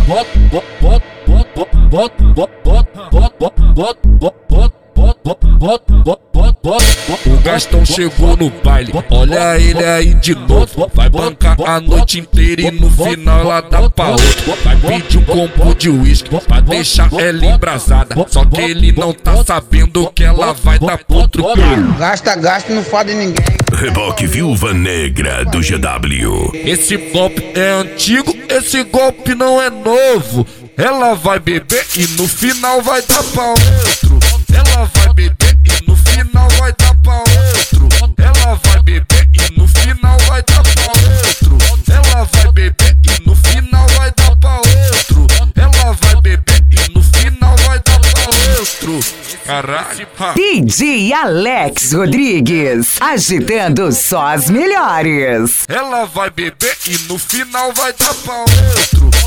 O Gastão chegou no baile, olha ele aí de novo. Vai bancar a noite inteira e no final ela dá pra outro. Vai pedir um combo de uísque pra deixar ela embrasada. Só que ele não tá sabendo que ela vai dar pro outro. Gasta, não fode ninguém. Reboque Viúva Negra do GW. Esse golpe é antigo, esse golpe não é novo. Ela vai beber e no final vai dar pra outro. Ela vai beber e no final vai dar pra outro. Ela vai beber e no final vai dar pra outro. Ela vai beber e no final vai dar pra outro. Ela vai beber e no final vai dar pra outro. Caralho. DJ Alex Rodrigues, agitando só as melhores. Ela vai beber e no final vai dar pra outro.